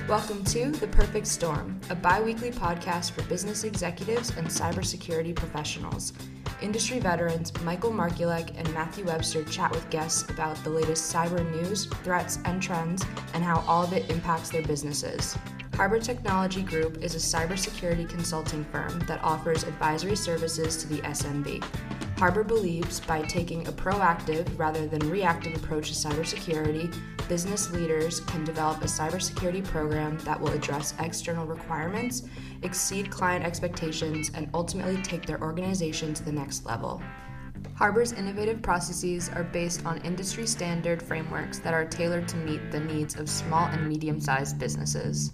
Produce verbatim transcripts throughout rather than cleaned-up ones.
Welcome to The Perfect Storm, a bi-weekly podcast for business executives and cybersecurity professionals. Industry veterans Michael Markulek and Matthew Webster chat with guests about the latest cyber news, threats, and trends, and how all of it impacts their businesses. Harbor Technology Group is a cybersecurity consulting firm that offers advisory services to the S M B. Harbor believes by taking a proactive rather than reactive approach to cybersecurity, business leaders can develop a cybersecurity program that will address external requirements, exceed client expectations, and ultimately take their organization to the next level. Harbor's innovative processes are based on industry standard frameworks that are tailored to meet the needs of small and medium-sized businesses.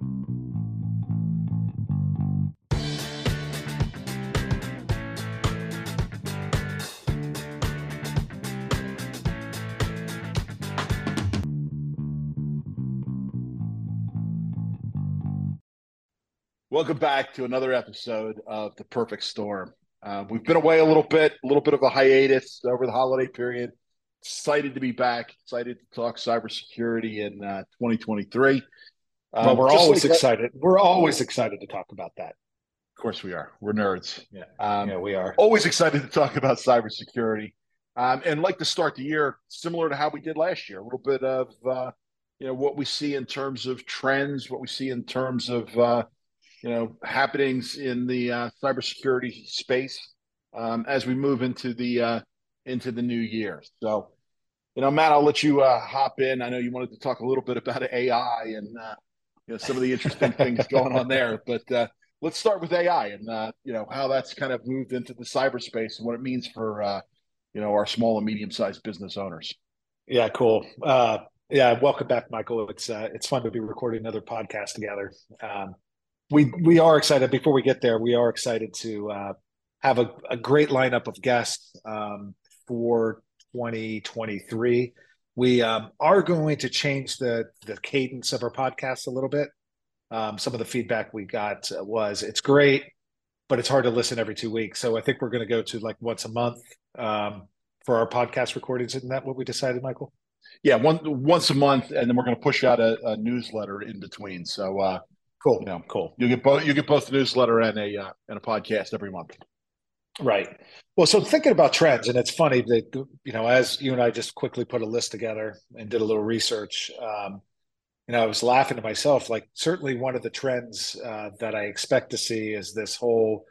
Welcome back to another episode of The Perfect Storm. Uh, we've been away a little bit, a little bit of a hiatus over the holiday period. Excited to be back. Excited to talk cybersecurity in uh, twenty twenty-three. Um, well, we're always like excited. That, we're always excited to talk about that. Of course we are. We're nerds. Yeah, um, yeah, we are. Always excited to talk about cybersecurity. Um, and like to start the year similar to how we did last year. A little bit of, uh, you know, what we see in terms of trends, what we see in terms of, uh, you know, happenings in the uh, cybersecurity space um, as we move into the uh, into the new year. So, you know, Matt, I'll let you uh, hop in. I know you wanted to talk a little bit about A I and uh, you know some of the interesting things going on there. But uh, let's start with A I and uh, you know how that's kind of moved into the cyberspace and what it means for uh, you know our small and medium sized business owners. Yeah, cool. Uh, yeah, welcome back, Michael. It's uh, it's fun to be recording another podcast together. Um, We we are excited. Before we get there, we are excited to uh, have a, a great lineup of guests um, for twenty twenty-three. We um, are going to change the the cadence of our podcast a little bit. Um, some of the feedback we got was it's great, but it's hard to listen every two weeks. So I think we're going to go to like once a month um, for our podcast recordings. Isn't that what we decided, Michael? Yeah, one once a month, and then we're going to push out a, a newsletter in between. So. Uh, Cool. You know, cool. You get both. You get both the newsletter and a uh, and a podcast every month. Right. Well, so thinking about trends, and it's funny that you know, as you and I just quickly put a list together and did a little research. Um, you know, I was laughing to myself. Like, certainly one of the trends uh, that I expect to see is this whole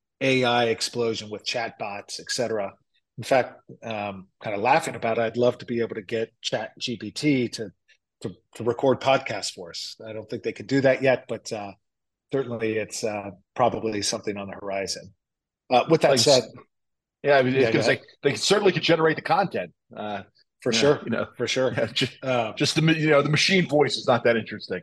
A I explosion with chatbots, et cetera. In fact, um, kind of laughing about it, I'd love to be able to get Chat G P T to. To, to record podcasts for us. I don't think they could do that yet, but uh, certainly it's uh, probably something on the horizon. Uh, with that like, said, yeah, I mean, yeah, because they they certainly could generate the content uh, for you sure. Know, you know, for sure. Yeah, just, uh, just the you know the machine voice is not that interesting.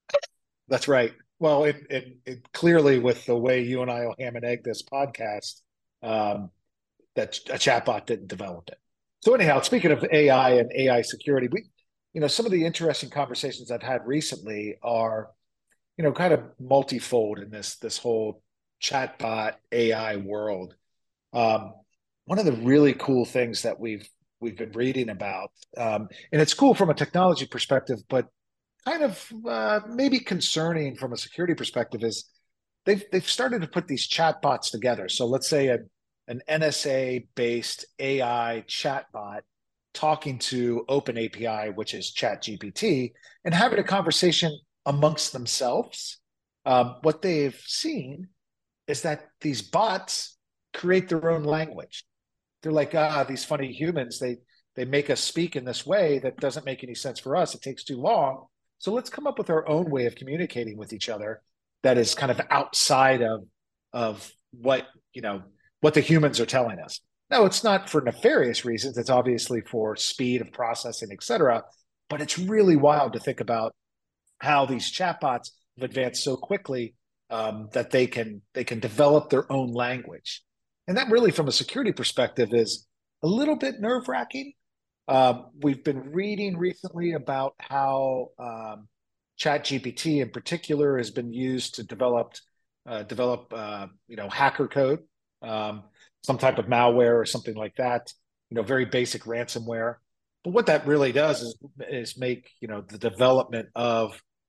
That's right. Well, it, it, it clearly with the way you and I will ham and egg this podcast, um, that a chatbot didn't develop it. So anyhow, speaking of A I and A I security, we. You know, some of the interesting conversations I've had recently are, you know, kind of multifold in this this whole chatbot A I world. Um, one of the really cool things that we've we've been reading about, um, and it's cool from a technology perspective, but kind of uh, maybe concerning from a security perspective, is they've they've started to put these chatbots together. So let's say a, an N S A based A I chatbot talking to OpenAPI, which is Chat G P T, and having a conversation amongst themselves. Um, what they've seen is that these bots create their own language. They're like, ah, these funny humans, they they make us speak in this way that doesn't make any sense for us. It takes too long. So let's come up with our own way of communicating with each other that is kind of outside of, of what, you know, what the humans are telling us. No, it's not for nefarious reasons. It's obviously for speed of processing, et cetera. But it's really wild to think about how these chatbots have advanced so quickly um, that they can they can develop their own language. And that really, from a security perspective, is a little bit nerve-wracking. Um, we've been reading recently about how um, Chat G P T in particular has been used to develop uh, develop uh, you know hacker code. Um, some type of malware or something like that, you know, very basic ransomware. But what that really does is, is make, you know, the development of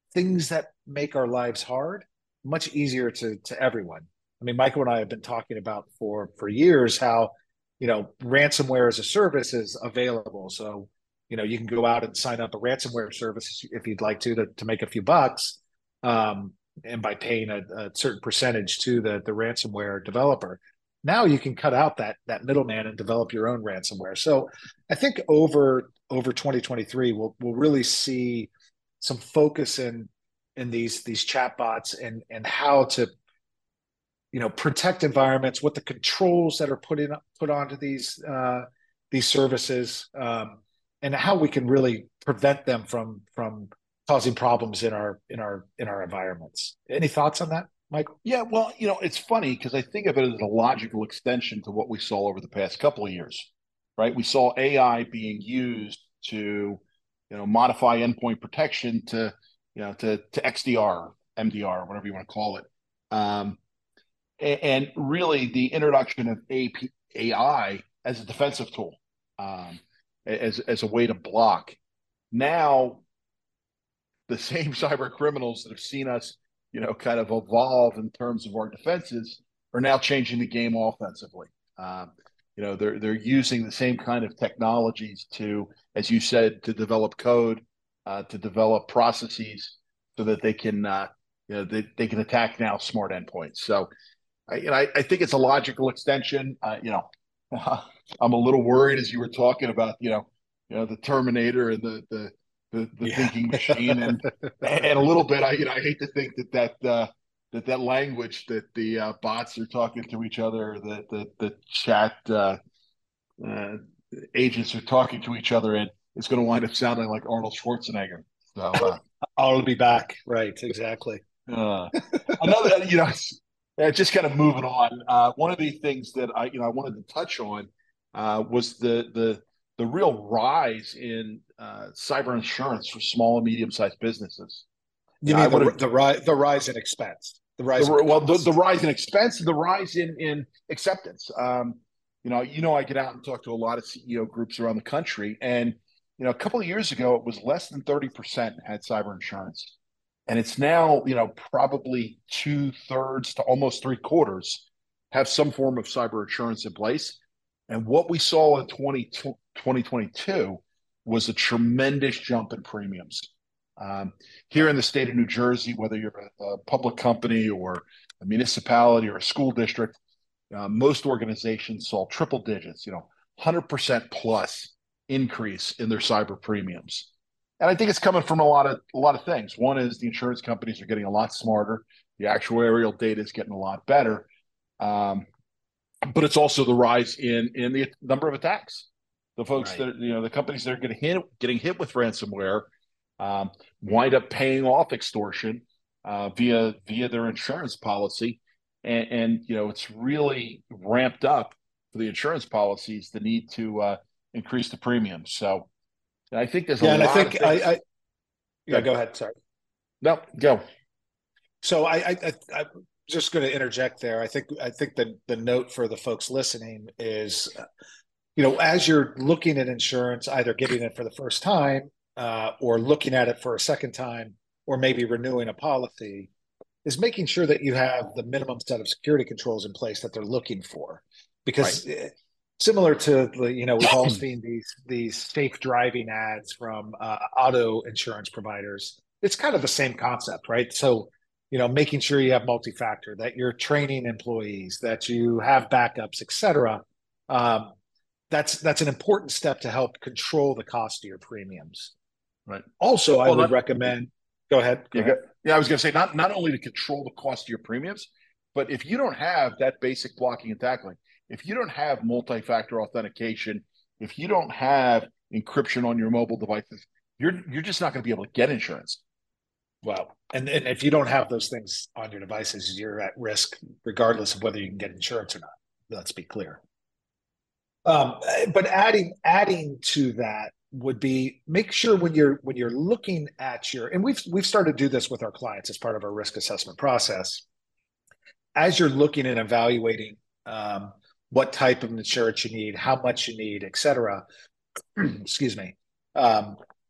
things that make our lives hard much easier to to everyone. I mean, Michael and I have been talking about for for years how, you know, ransomware as a service is available. So, you know, you can go out and sign up a ransomware service if you'd like to to, to make a few bucks, um, and by paying a, a certain percentage to the the ransomware developer. Now you can cut out that that middleman and develop your own ransomware. So I think over over twenty twenty-three, we'll we'll really see some focus in in these these chatbots and and how to, you know, protect environments, what the controls that are put in put onto these uh, these services, um, and how we can really prevent them from from causing problems in our in our in our environments. Any thoughts on that, Michael? Yeah, well, you know, it's funny because I think of it as a logical extension to what we saw over the past couple of years, right? We saw A I being used to, you know, modify endpoint protection to, you know, to to X D R, M D R, whatever you want to call it. Um, and, and really the introduction of A I as a defensive tool, um, as, as a way to block. Now, the same cyber criminals that have seen us, you know, kind of evolve in terms of our defenses are now changing the game offensively. Um, you know, they're they're using the same kind of technologies to, as you said, to develop code, uh, to develop processes so that they can, uh, you know, they, they can attack now smart endpoints. So, I, you know, I, I think it's a logical extension. Uh, you know, I'm a little worried as you were talking about, you know, you know, the Terminator and the the the, the yeah. thinking machine, and and a little bit. I you know I hate to think that that uh, that that language that the uh, bots are talking to each other, the the the chat uh, uh, agents are talking to each other, and it's going to wind up sounding like Arnold Schwarzenegger. So uh, I'll be back. Right, exactly. Uh, another, you know, uh, just kind of moving on. Uh, one of the things that I you know I wanted to touch on uh, was the the the real rise in uh, cyber insurance for small and medium-sized businesses. You mean the, the rise the rise in expense, the rise the, in well the, the rise in expense and the rise in in acceptance. Um, you know, you know, I get out and talk to a lot of C E O groups around the country, and you know, a couple of years ago, it was less than thirty percent had cyber insurance, and it's now you know probably two thirds to almost three quarters have some form of cyber insurance in place. And what we saw in twenty twenty-two was a tremendous jump in premiums. Um, here in the state of New Jersey, whether you're a, a public company or a municipality or a school district, uh, most organizations saw triple digits, you know, one hundred percent plus increase in their cyber premiums. And I think it's coming from a lot of a lot of things. One is the insurance companies are getting a lot smarter. The actuarial data is getting a lot better. Um, but it's also the rise in in the number of attacks. The folks right. that you know, the companies that are getting hit getting hit with ransomware um, wind up paying off extortion uh, via via their insurance policy, and, and you know it's really ramped up for the insurance policies the need to uh, increase the premiums. So I think there's a yeah, lot and I think of things. I, I yeah, go ahead. Sorry. No, go. So I I, I, I just going to interject there. I think I think the the note for the folks listening is, uh, you know, as you're looking at insurance, either getting it for the first time uh, or looking at it for a second time, or maybe renewing a policy, is making sure that you have the minimum set of security controls in place that they're looking for. Because right. similar to, you know, we've all seen these these safe driving ads from uh, auto insurance providers. It's kind of the same concept, right? So, you know, making sure you have multi-factor, that you're training employees, that you have backups, et cetera. Um, that's that's an important step to help control the cost of your premiums. Right. Also, well, I would not, recommend. Go ahead. Go yeah, ahead. yeah, I was going to say not not only to control the cost of your premiums, but if you don't have that basic blocking and tackling, if you don't have multi-factor authentication, if you don't have encryption on your mobile devices, you're you're just not going to be able to get insurance. Well, and, and if you don't have those things on your devices, you're at risk regardless of whether you can get insurance or not. Let's be clear. Um, but adding adding to that would be make sure when you're when you're looking at your, and we've we've started to do this with our clients as part of our risk assessment process. As you're looking and evaluating um, what type of insurance you need, how much you need, et cetera. Excuse me. Um,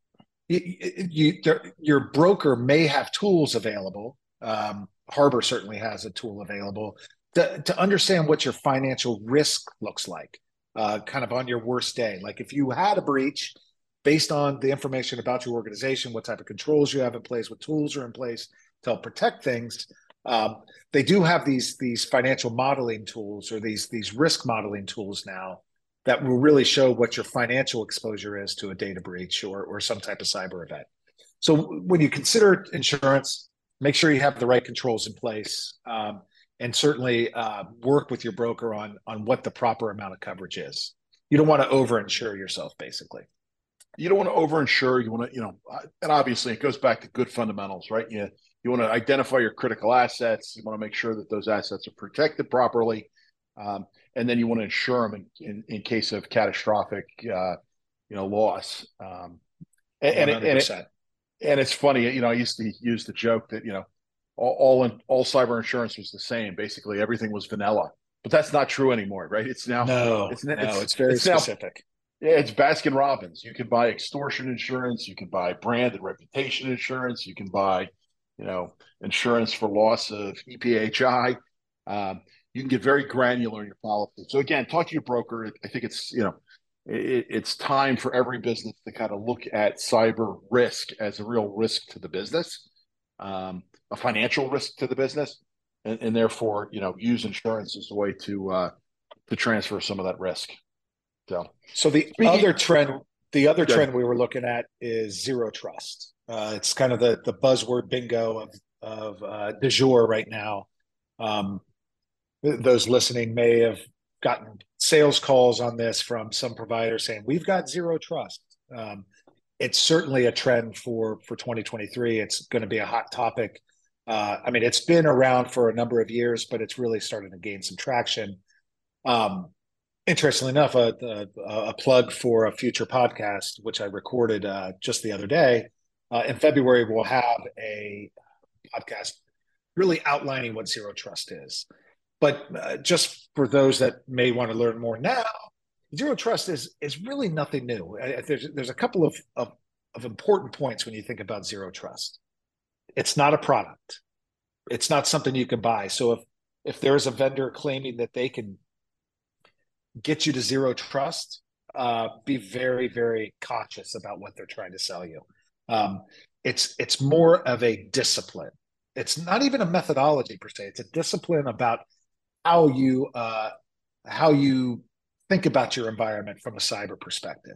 you, you, there, your broker may have tools available. Um, Harbor certainly has a tool available to, to understand what your financial risk looks like, uh, kind of on your worst day. Like if you had a breach, based on the information about your organization, what type of controls you have in place, what tools are in place to help protect things. Um, they do have these these financial modeling tools or these these risk modeling tools now that will really show what your financial exposure is to a data breach or or some type of cyber event. So when you consider insurance, make sure you have the right controls in place, um, and certainly uh, work with your broker on on what the proper amount of coverage is. You don't want to over-insure yourself, basically. You don't want to over-insure. You want to, you know, and obviously it goes back to good fundamentals, right? You, you want to identify your critical assets. You want to make sure that those assets are protected properly. Um, and then you want to insure them in, in, in case of catastrophic, uh, you know, loss. Um, and, and, it, and, it, and it's funny, you know, I used to use the joke that, you know, all, all, in, all cyber insurance was the same. Basically, everything was vanilla, but that's not true anymore, right? It's now, no, it's, no, it's, it's very it's specific. Now, yeah, it's Baskin Robbins. You can buy extortion insurance. You can buy brand and reputation insurance. You can buy, you know, insurance for loss of E P H I. Um, you can get very granular in your policy. So again, talk to your broker. I think it's, you know, it, it's time for every business to kind of look at cyber risk as a real risk to the business, um, a financial risk to the business, and, and therefore, you know, use insurance as a way to uh, to transfer some of that risk. So, so the Speaking, other trend, the other good. trend we were looking at is zero trust. Uh, it's kind of the the buzzword bingo of of uh, du jour right now. Um, th- those listening may have gotten sales calls on this from some providers saying we've got zero trust. Um, it's certainly a trend for for twenty twenty-three. It's going to be a hot topic. Uh, I mean, it's been around for a number of years, but it's really starting to gain some traction. Um, Interestingly enough, a, a, a plug for a future podcast, which I recorded uh, just the other day. Uh, in February, we'll have a podcast really outlining what zero trust is. But uh, just for those that may want to learn more now, zero trust is is really nothing new. I, there's there's a couple of, of of important points when you think about zero trust. It's not a product. It's not something you can buy. So if if there's a vendor claiming that they can get you to zero trust, uh, be very, very cautious about what they're trying to sell you. Um, it's it's more of a discipline. It's not even a methodology per se. It's a discipline about how you uh, how you think about your environment from a cyber perspective.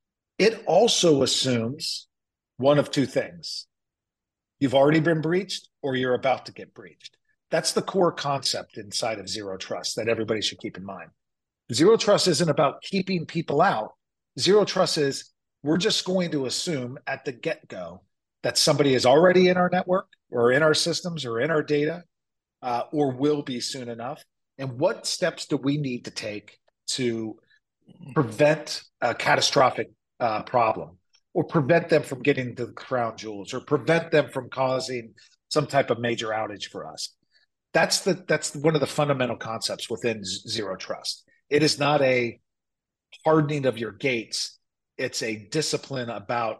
It also assumes one of two things: you've already been breached, or you're about to get breached. That's the core concept inside of zero trust that everybody should keep in mind. Zero trust isn't about keeping people out. Zero trust is we're just going to assume at the get-go that somebody is already in our network or in our systems or in our data uh, or will be soon enough. And what steps do we need to take to prevent a catastrophic uh, problem or prevent them from getting to the crown jewels or prevent them from causing some type of major outage for us? That's the that's one of the fundamental concepts within z- zero trust. It is not a hardening of your gates. It's a discipline about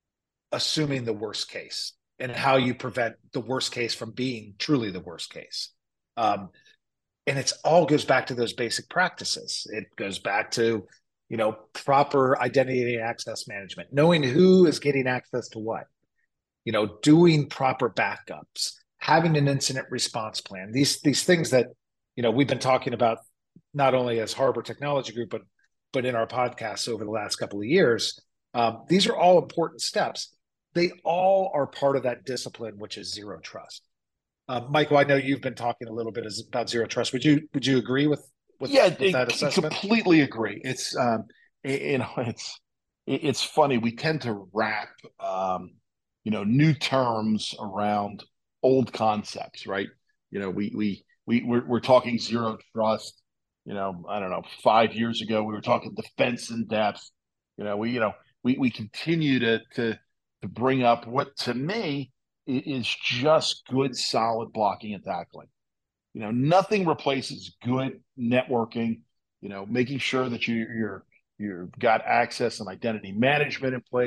assuming the worst case and how you prevent the worst case from being truly the worst case. Um, and it's all goes back to those basic practices. It goes back to, you know, proper identity and access management, knowing who is getting access to what, you know, doing proper backups, having an incident response plan. These these things that, you know, we've been talking about not only as Harbor Technology Group, but but in our podcasts over the last couple of years. Um, these are all important steps. They all are part of that discipline, which is zero trust. Uh, Michael, I know you've been talking a little bit as, about zero trust. Would you would you agree with with, yeah, with that assessment? Completely agree. It's um, it, you know, it's it, it's funny. We tend to wrap um, you know, new terms around old concepts, right? You know, we we we we're, we're talking zero trust. You know, I don't know, five years ago, we were talking defense in depth. You know, we, you know, we, we continue to, to, to bring up what to me is just good, solid blocking and tackling. You know, nothing replaces good networking, you know, making sure that you, you're, you've got access and identity management in place,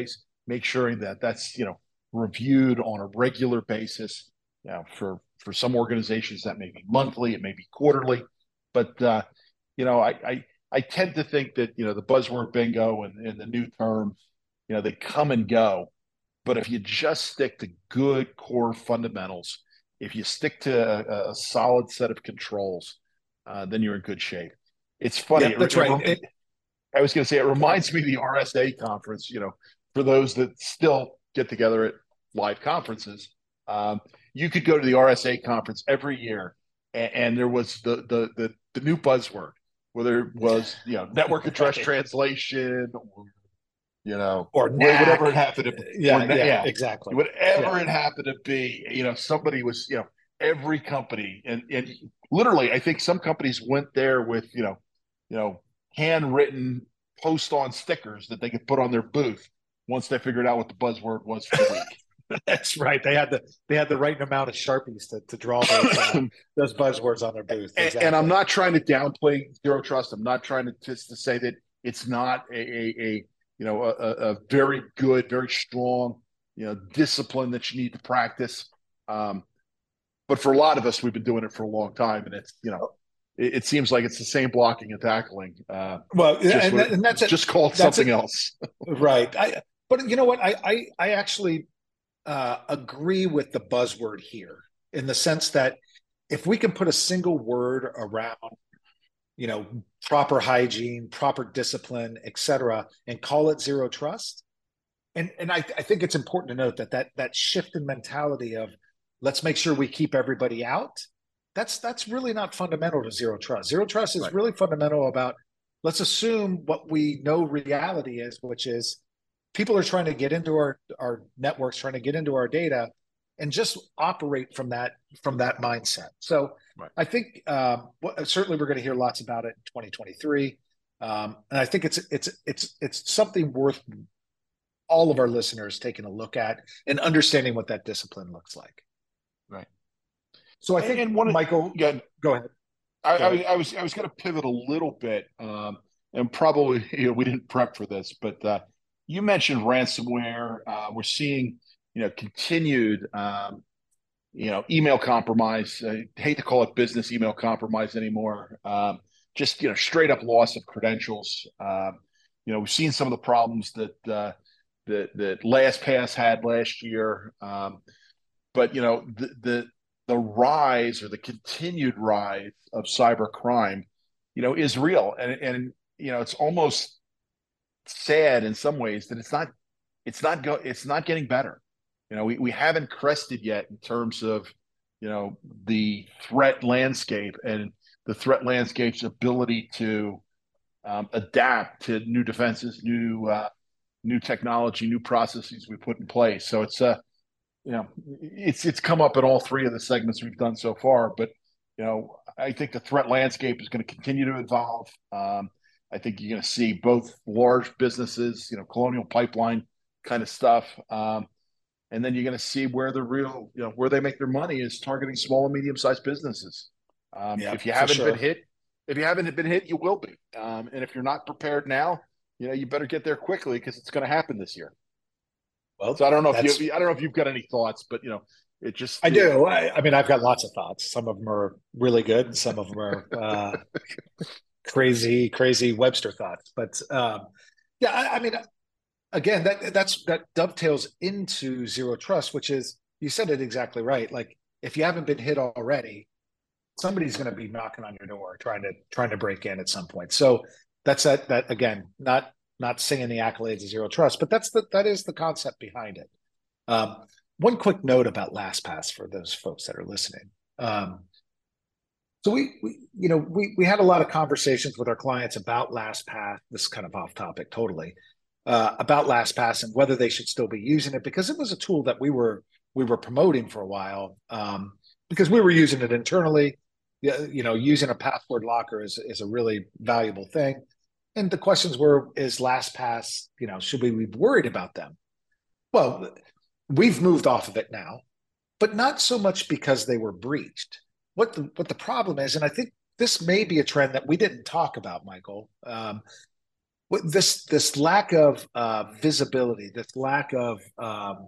make sure that that's, you know, reviewed on a regular basis. You know, for, for some organizations that may be monthly, it may be quarterly, but, uh, you know, I, I, I tend to think that, you know, the buzzword bingo and, and the new terms, you know, they come and go. But if you just stick to good core fundamentals, if you stick to a, a solid set of controls, uh, then you're in good shape. It's funny. Yeah, that's it, right. It, I was going to say, it reminds me of the R S A conference, you know, for those that still get together at live conferences. Um, you could go to the R S A conference every year, and, and there was the, the, the, the new buzzword, whether it was, you know, network address translation, or, you know, or whatever N A C. it happened to be. Yeah, or, yeah, yeah, exactly. whatever Yeah. it happened to be, you know, somebody was, you know, every company, and, and literally, I think some companies went there with, you know, you know, handwritten post-on stickers that they could put on their booth once they figured out what the buzzword was for the week. That's right. They had the they had the right amount of Sharpies to, to draw those uh, those buzzwords on their booth. And, Exactly. and I'm not trying to downplay Zero Trust. I'm not trying to just to say that it's not a, a, a you know a, a very good, very strong, you know, discipline that you need to practice. Um, but for a lot of us, we've been doing it for a long time, and it's, you know, it, it seems like it's the same blocking and tackling. Uh, well, just and, what, and that's just call it something else. Right. I, but you know what? I I, I actually uh, agree with the buzzword here, in the sense that if we can put a single word around, you know, proper hygiene, proper discipline, et cetera, and call it Zero Trust. And and I, I think it's important to note that that that shift in mentality of let's make sure we keep everybody out. That's that's really not fundamental to Zero Trust. Zero Trust is Right. really fundamental about let's assume what we know reality is, which is people are trying to get into our, our networks, trying to get into our data, and just operate from that from that mindset. So Right. I think um, well, certainly we're going to hear lots about it in twenty twenty-three, um, and I think it's it's it's it's something worth all of our listeners taking a look at and understanding what that discipline looks like. Right. So I think, and one, Michael, yeah, go ahead. I, Go ahead. I, I was I was going to pivot a little bit, um, and probably, you know, we didn't prep for this, but uh, you mentioned ransomware. Uh, we're seeing, you know, continued, um, you know, email compromise. I hate to call it business email compromise anymore. Um, just, you know, straight up loss of credentials. Um, you know, we've seen some of the problems that uh, that that LastPass had last year. Um, but you know, the the the rise, or the continued rise of cyber crime, you know, is real, and and you know, it's almost sad in some ways that it's not it's not go it's not getting better. You know, we, we haven't crested yet in terms of, you know, the threat landscape and the threat landscape's ability to um, adapt to new defenses, new uh, new technology, new processes we put in place. So it's uh, you know, it's it's come up in all three of the segments we've done so far. But you know, I think the threat landscape is going to continue to evolve. Um, I think you're going to see both large businesses, you know, Colonial Pipeline kind of stuff, um, and then you're going to see where the real, you know, where they make their money is targeting small and medium sized businesses. Um, Yeah, if you for haven't sure. been hit, if you haven't been hit, you will be. Um, and if you're not prepared now, you know, you better get there quickly, because it's going to happen this year. Well, So I don't know if that's you, I don't know if you've got any thoughts, but you know, it just, I you know, do. I, I mean, I've got lots of thoughts. Some of them are really good, and some of them are uh, crazy, crazy Webster thoughts. But um, yeah, I, I mean, again, that that's that dovetails into Zero Trust, which is, you said it exactly right. Like, if you haven't been hit already, somebody's going to be knocking on your door trying to trying to break in at some point. So that's that that again, not not singing the accolades of Zero Trust, but that's the that is the concept behind it. Um, one quick note about LastPass for those folks that are listening. Um, so we, we, you know, we we had a lot of conversations with our clients about LastPass. This is kind of off topic, totally, uh, about LastPass and whether they should still be using it, because it was a tool that we were we were promoting for a while, um, because we were using it internally. You know, using a password locker is is a really valuable thing. And the questions were: is LastPass, you know, should we be worried about them? Well, we've moved off of it now, but not so much because they were breached. What the what the problem is, and I think this may be a trend that we didn't talk about, Michael. Um, What this this lack of uh, visibility, this lack of um,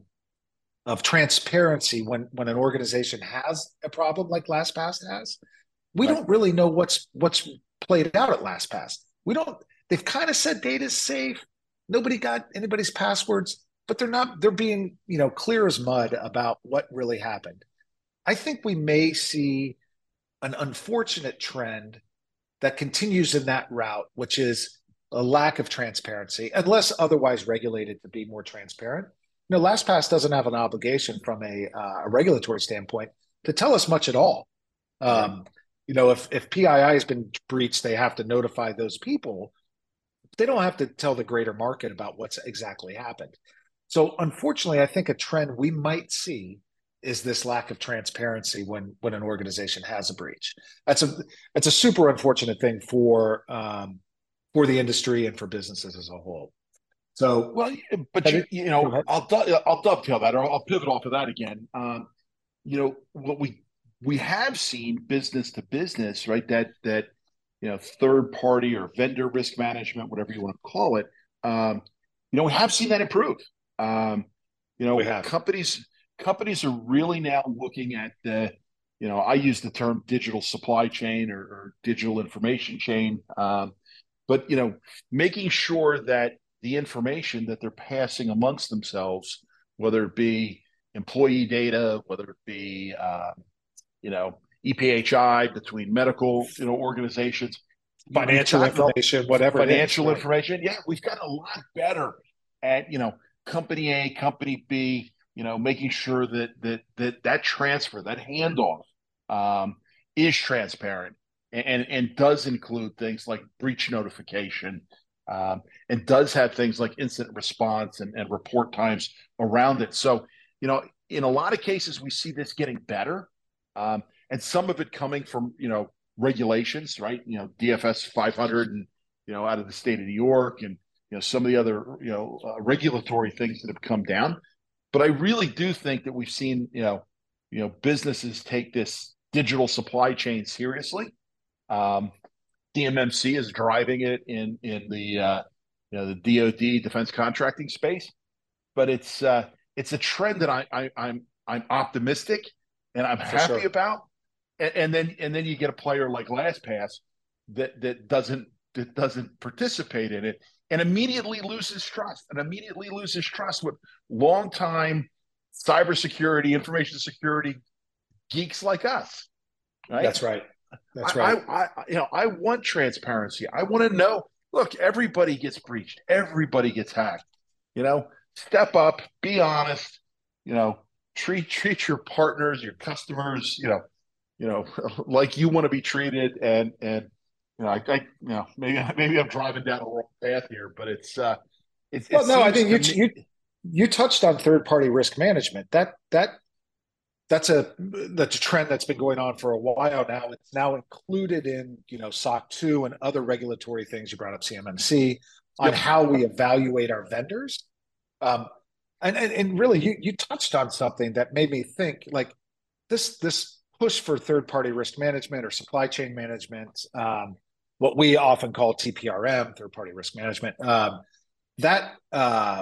of transparency when when an organization has a problem like LastPass has, we Right. don't really know what's what's played out at LastPass. We don't. They've kind of said data's safe. Nobody got anybody's passwords, but they're not. They're being you know clear as mud about what really happened. I think we may see an unfortunate trend that continues in that route, which is a lack of transparency, unless otherwise regulated to be more transparent. You know, LastPass doesn't have an obligation from a, uh, a regulatory standpoint to tell us much at all. Right. Um, you know, if if P I I has been breached, they have to notify those people. They don't have to tell the greater market about what's exactly happened. So, unfortunately, I think a trend we might see is this lack of transparency when when an organization has a breach. That's a that's a super unfortunate thing for um, for the industry and for businesses as a whole. So, Well, yeah, but but you it, you go know, ahead. I'll do- I'll dovetail that, or I'll pivot off of that again. Um, you know, what we we have seen business to business, right? That that you know, third party or vendor risk management, whatever you want to call it. Um, you know, we have seen that improve. Um, you We know, have. companies companies are really now looking at the, you know, I use the term digital supply chain or, or digital information chain. Um, but you know, making sure that the information that they're passing amongst themselves, whether it be employee data, whether it be uh, you know E P H I between medical you know organizations, we've Financial gotten a, information, whatever it is, financial right? information. Yeah, we've gotten a lot better at you know company A, company B, you know, making sure that that that that transfer, that handoff, um, is transparent and, and and does include things like breach notification, um, and does have things like incident response and, and report times around it. So, you know, in a lot of cases, we see this getting better, um, and some of it coming from you know regulations, right? You know, D F S five hundred and you know out of the state of New York, and you know some of the other you know uh, regulatory things that have come down. But I really do think that we've seen you know you know businesses take this digital supply chain seriously. Um, D M M C is driving it in in the uh, you know the D O D defense contracting space, but it's uh, it's a trend that I, I I'm I'm optimistic and I'm For happy sure. about. And, and then and then you get a player like LastPass that that doesn't that doesn't participate in it and immediately loses trust and immediately loses trust with longtime cybersecurity, information security geeks like us, right? That's right. I, That's I, right. I, you know, I want transparency. I want to know. Look, everybody gets breached. Everybody gets hacked. You know, step up, be honest. You know, treat treat your partners, your customers. You know, you know, like you want to be treated. And and you know, I, I you know, maybe maybe I'm driving down the wrong path here, but it's uh, it it Well, no, I seems think to you me. you you touched on third party risk management. That that that's a that's a trend that's been going on for a while now. It's now included in you know S O C two and other regulatory things. You brought up C M M C on Yep. how we evaluate our vendors. Um, and, and and really, you you touched on something that made me think like this this push for third party risk management or supply chain management, um, what we often call T P R M, third party risk management. Um, that uh,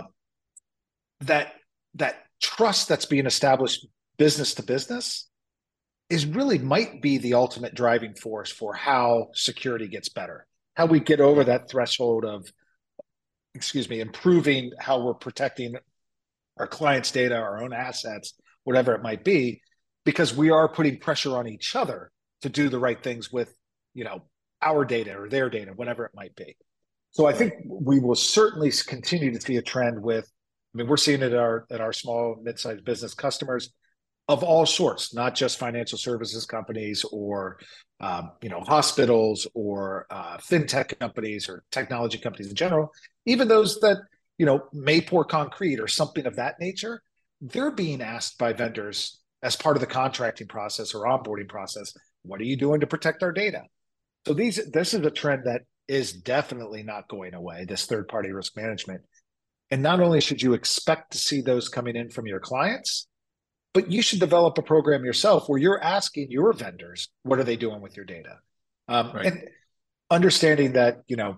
that that trust that's being established business to business is really might be the ultimate driving force for how security gets better, how we get over Yep. that threshold of, excuse me, improving how we're protecting our clients' data, our own assets, whatever it might be, because we are putting pressure on each other to do the right things with, you know, our data or their data, whatever it might be. So I Right. think we will certainly continue to see a trend with, I mean, we're seeing it at our at our small, mid-sized business customers of all sorts, not just financial services companies or um, you know hospitals or uh, fintech companies or technology companies in general. Even those that you know may pour concrete or something of that nature, they're being asked by vendors as part of the contracting process or onboarding process, what are you doing to protect our data? So these this is a trend that is definitely not going away, this third party risk management. And not only should you expect to see those coming in from your clients, but you should develop a program yourself where you're asking your vendors, what are they doing with your data? Um, Right. and understanding that, you know,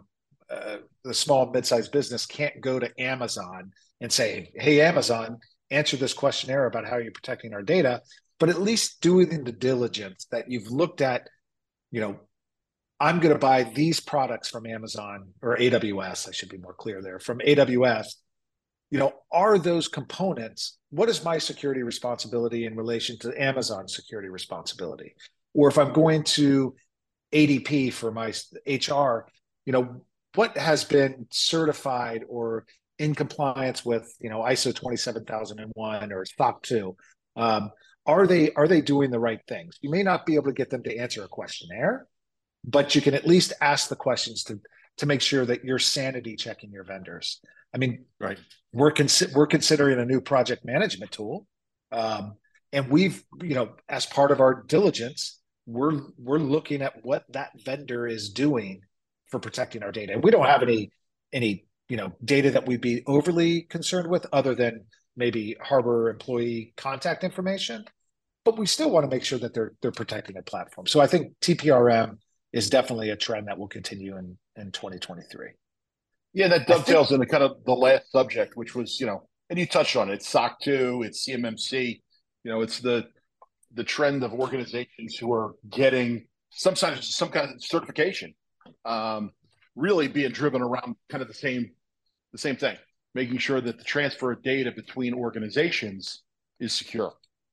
uh, the small mid-sized business can't go to Amazon and say, hey, Amazon, answer this questionnaire about how you're protecting our data, but at least doing the diligence that you've looked at, you know, I'm going to buy these products from Amazon or A W S, I should be more clear there, from A W S. You know, are those components, what is my security responsibility in relation to Amazon's security responsibility? Or if I'm going to A D P for my H R, you know, what has been certified or in compliance with, you know, I S O twenty-seven thousand one or S O C two? Um, are they are they doing the right things? You may not be able to get them to answer a questionnaire, but you can at least ask the questions to to make sure that you're sanity checking your vendors. I mean, right. We're consi- we're considering a new project management tool, um, and we've, you know, as part of our diligence, we're we're looking at what that vendor is doing for protecting our data. And we don't have any any you know data that we'd be overly concerned with, other than maybe Harbor employee contact information. But we still want to make sure that they're they're protecting their platform. So I think T P R M is definitely a trend that will continue in in twenty twenty-three. Yeah, that dovetails think, into kind of the last subject, which was, you know, and you touched on it. It's S O C two, it's C M M C. You know, it's the the trend of organizations who are getting some kind of some kind of certification, um, really being driven around kind of the same the same thing, making sure that the transfer of data between organizations is secure.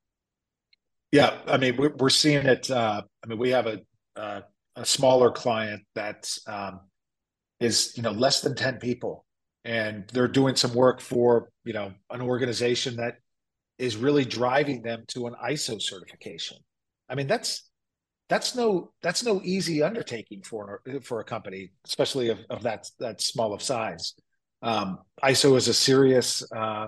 Yeah, I mean, we're we're seeing it. Uh, I mean, we have a uh, a smaller client that's um, is, you know, less than ten people, and they're doing some work for, you know, an organization that is really driving them to an I S O certification. I mean, that's that's no that's no easy undertaking for for a company, especially of, of that that small of size. Um, I S O is a serious uh,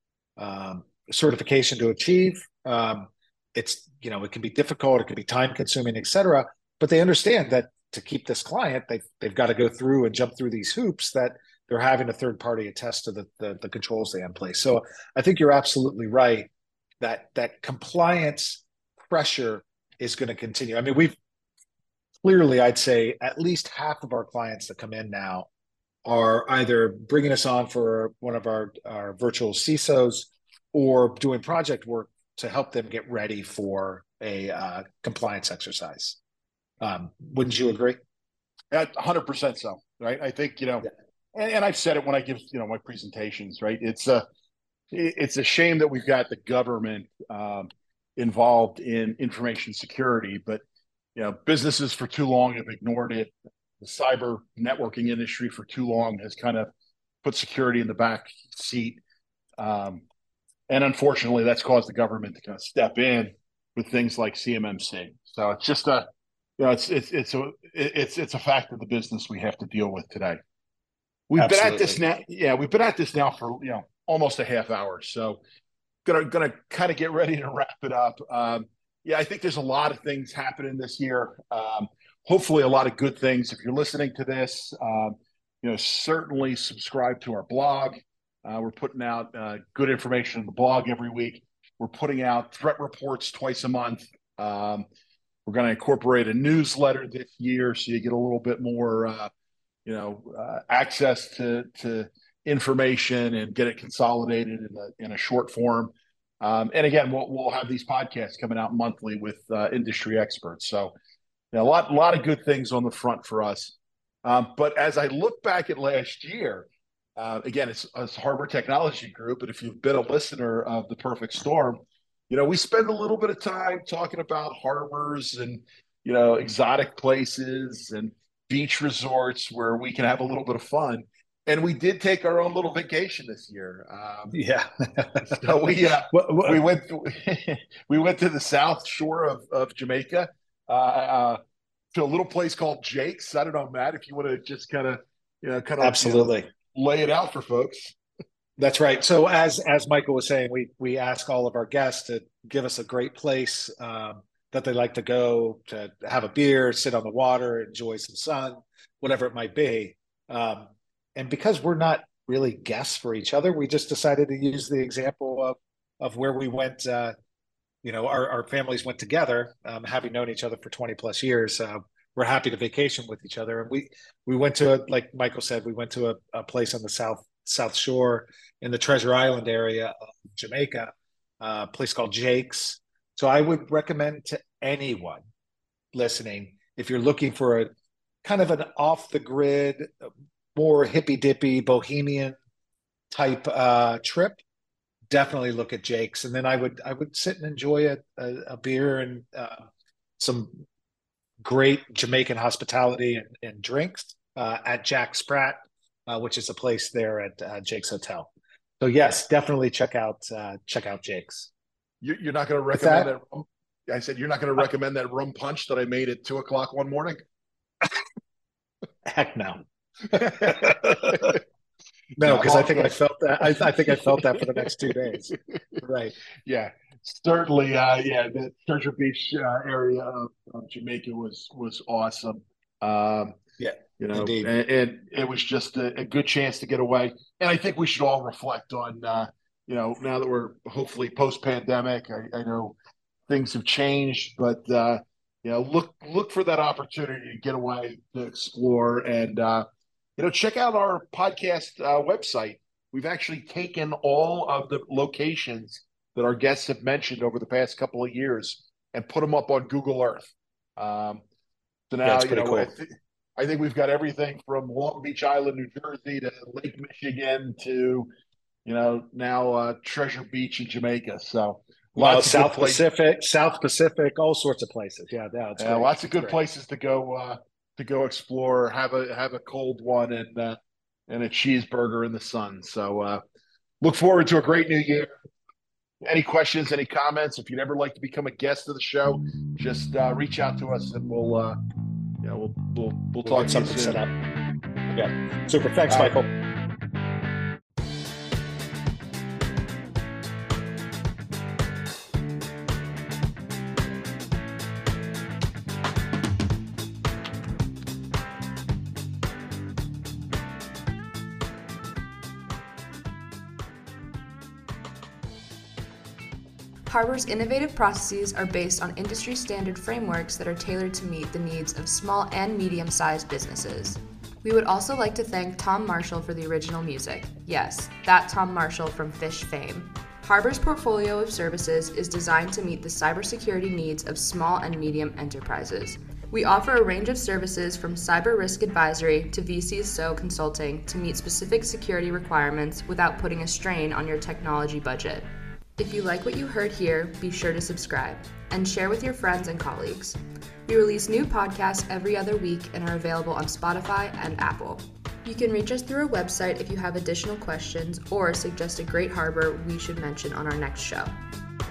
um, certification to achieve. Um, it's, you know, it can be difficult, it can be time consuming, et cetera. But they understand that to keep this client, they've, they've got to go through and jump through these hoops, that they're having a third party attest to the, the, the controls they have in place. So I think you're absolutely right that that compliance pressure is going to continue. I mean, we've clearly, I'd say at least half of our clients that come in now are either bringing us on for one of our, our virtual C I S Os or doing project work to help them get ready for a uh, compliance exercise. Um, wouldn't you agree? one hundred percent so, right? I think, you know, yeah. and, and I've said it when I give, you know, my presentations, right? It's a, it's a shame that we've got the government um, involved in information security, but, you know, businesses for too long have ignored it. The cyber networking industry for too long has kind of put security in the back seat. Um, and unfortunately, that's caused the government to kind of step in with things like C M M C. So it's just a, you know, it's it's it's a it's it's a fact of the business we have to deal with today. We've Absolutely. been at this now, yeah, we've been at this now for, you know, almost a half hour. So gonna gonna kind of get ready to wrap it up. Um, yeah, I think there's a lot of things happening this year. Um, hopefully, a lot of good things. If you're listening to this, um, you know, certainly subscribe to our blog. Uh, we're putting out uh, good information in the blog every week. We're putting out threat reports twice a month. Um, we're going to incorporate a newsletter this year, so you get a little bit more, uh, you know, uh, access to to information and get it consolidated in a in a short form. Um, and again, we'll we'll have these podcasts coming out monthly with uh, industry experts. So, you know, a lot a lot of good things on the front for us. Um, but as I look back at last year, uh, again, it's, it's Harbor Technology Group, and if you've been a listener of The Perfect Storm, you know, we spend a little bit of time talking about harbors and, you know, exotic places and beach resorts where we can have a little bit of fun. And we did take our own little vacation this year. Um, yeah. so we uh, what, what? we went to, we went to the south shore of, of Jamaica, uh, uh, to a little place called Jake's. I don't know, Matt, if you want to just kind of, you know, kind of absolutely you know, lay it out for folks. That's right. So as as Michael was saying, we we ask all of our guests to give us a great place um, that they like to go to have a beer, sit on the water, enjoy some sun, whatever it might be. Um, and because we're not really guests for each other, we just decided to use the example of of where we went. Uh, you know, our, our families went together, um, having known each other for twenty plus years. Uh, we're happy to vacation with each other. And we we went to a, like Michael said, we went to a, a place on the south South Shore in the Treasure Island area of Jamaica, a place called Jake's. So I would recommend to anyone listening, if you're looking for a kind of an off the grid, more hippy dippy bohemian type uh, trip, definitely look at Jake's. And then I would I would sit and enjoy a, a, a beer and uh, some great Jamaican hospitality and, and drinks uh, at Jack Sprat, uh, which is a place there at uh, Jake's Hotel. So yes, definitely check out uh, check out Jake's. You're, you're not going to recommend that? that I said you're not going to recommend that rum punch that I made at two o'clock one morning. Heck no. No, because I think I felt that. I, I think I felt that for the next two days. Right. Yeah. Certainly. Uh, yeah. The Treasure Beach uh, area of, of Jamaica was was awesome. Um, yeah. You know, and, and it was just a, a good chance to get away. And I think we should all reflect on, uh, you know, now that we're hopefully post pandemic. I, I know things have changed, but uh, you know, look look for that opportunity to get away, to explore, and uh, you know, check out our podcast uh, website. We've actually taken all of the locations that our guests have mentioned over the past couple of years and put them up on Google Earth. Um, so now, yeah, you know, cool. I, th- I think we've got everything from Long Beach Island, New Jersey, to Lake Michigan, to, you know, now uh, Treasure Beach in Jamaica. So well, South Pacific, South Pacific, all sorts of places. Yeah, yeah, yeah lots of good great. places to go. Uh, to go explore, have a have a cold one, and uh, and a cheeseburger in the sun. So uh, look forward to a great new year. Any questions, any comments? If you'd ever like to become a guest of the show, just uh, reach out to us, and we'll uh, you know we'll we'll we'll, we'll talk something set up. Yeah, super. Thanks, uh, Michael. Harbor's innovative processes are based on industry standard frameworks that are tailored to meet the needs of small and medium-sized businesses. We would also like to thank Tom Marshall for the original music. Yes, that Tom Marshall from Phish fame. Harbor's portfolio of services is designed to meet the cybersecurity needs of small and medium enterprises. We offer a range of services from cyber risk advisory to V C S O consulting to meet specific security requirements without putting a strain on your technology budget. If you like what you heard here, be sure to subscribe and share with your friends and colleagues. We release new podcasts every other week and are available on Spotify and Apple. You can reach us through our website if you have additional questions or suggest a great harbor we should mention on our next show.